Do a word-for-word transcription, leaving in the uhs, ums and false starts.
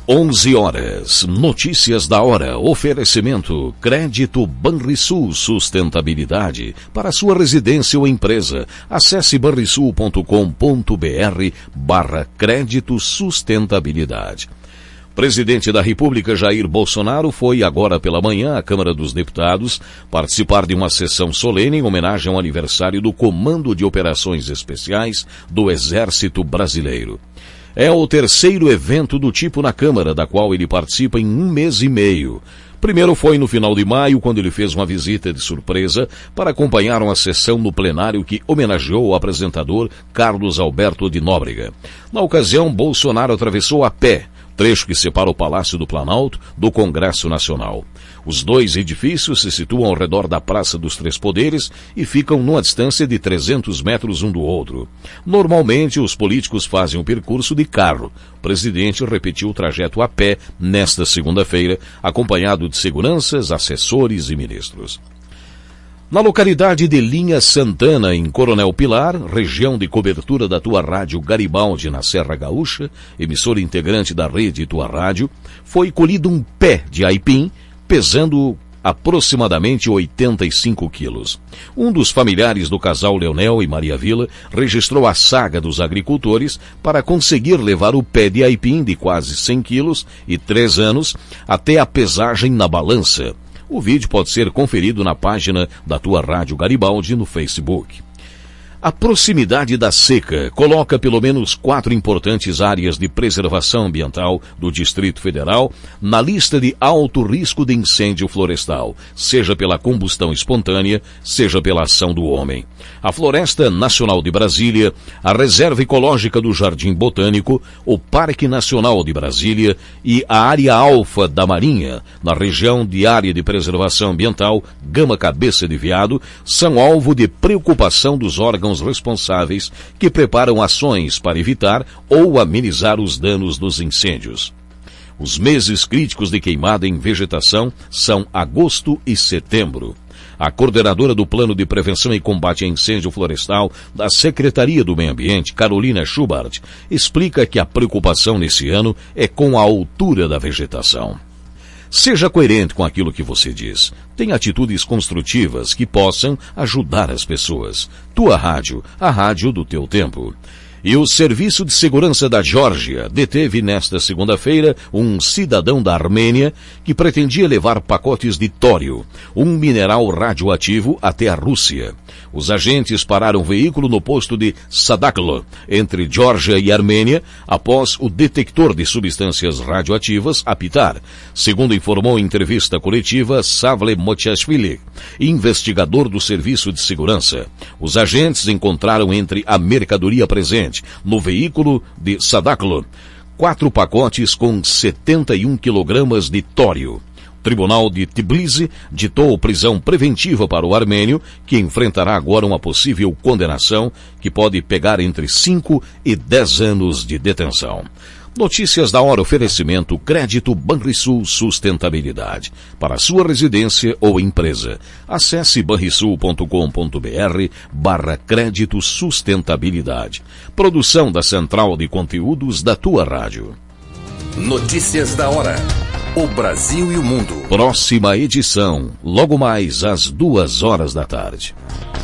onze horas, notícias da hora, oferecimento, crédito Banrisul Sustentabilidade, para sua residência ou empresa. Acesse banrisul ponto com ponto br barra crédito sustentabilidade. Presidente da República Jair Bolsonaro foi agora pela manhã à Câmara dos Deputados participar de uma sessão solene em homenagem ao aniversário do Comando de Operações Especiais do Exército Brasileiro. É o terceiro evento do tipo na Câmara, da qual ele participa em um mês e meio. Primeiro foi no final de maio, quando ele fez uma visita de surpresa para acompanhar uma sessão no plenário que homenageou o apresentador Carlos Alberto de Nóbrega. Na ocasião, Bolsonaro atravessou a pé trecho que separa o Palácio do Planalto do Congresso Nacional. Os dois edifícios se situam ao redor da Praça dos Três Poderes e ficam numa distância de trezentos metros um do outro. Normalmente, os políticos fazem o percurso de carro. O presidente repetiu o trajeto a pé nesta segunda-feira, acompanhado de seguranças, assessores e ministros. Na localidade de Linha Santana, em Coronel Pilar, região de cobertura da Tua Rádio Garibaldi, na Serra Gaúcha, emissora integrante da rede Tua Rádio, foi colhido um pé de aipim, pesando aproximadamente oitenta e cinco quilos. Um dos familiares do casal Leonel e Maria Vila registrou a saga dos agricultores para conseguir levar o pé de aipim de quase cem quilos e três anos até a pesagem na balança. O vídeo pode ser conferido na página da Tua Rádio Garibaldi no Facebook. A proximidade da seca coloca pelo menos quatro importantes áreas de preservação ambiental do Distrito Federal na lista de alto risco de incêndio florestal, seja pela combustão espontânea, seja pela ação do homem. A Floresta Nacional de Brasília, a Reserva Ecológica do Jardim Botânico, o Parque Nacional de Brasília e a Área Alfa da Marinha, na região de Área de Preservação Ambiental Gama Cabeça de Veado, são alvo de preocupação dos órgãos responsáveis que preparam ações para evitar ou amenizar os danos dos incêndios. Os meses críticos de queimada em vegetação são agosto e setembro. A coordenadora do Plano de Prevenção e Combate a Incêndio Florestal da Secretaria do Meio Ambiente, Carolina Schubart, explica que a preocupação nesse ano é com a altura da vegetação. Seja coerente com aquilo que você diz. Tenha atitudes construtivas que possam ajudar as pessoas. Tua Rádio, a rádio do teu tempo. E o Serviço de Segurança da Geórgia deteve nesta segunda-feira um cidadão da Armênia que pretendia levar pacotes de tório, um mineral radioativo, até a Rússia. Os agentes pararam o veículo no posto de Sadaklo, entre Geórgia e Armênia, após o detector de substâncias radioativas apitar, segundo informou em entrevista coletiva Savle Mochashvili, investigador do Serviço de Segurança. Os agentes encontraram entre a mercadoria presente no veículo de Sadaklo quatro pacotes com setenta e um quilogramas de tório. O Tribunal de Tbilisi ditou prisão preventiva para o armênio, que enfrentará agora uma possível condenação que pode pegar entre cinco e dez anos de detenção. Notícias da hora, oferecimento crédito Banrisul Sustentabilidade. Para sua residência ou empresa, acesse banrisul ponto com ponto br barra crédito sustentabilidade. Produção da Central de Conteúdos da Tua Rádio. Notícias da hora. O Brasil e o mundo. Próxima edição, logo mais às duas horas da tarde.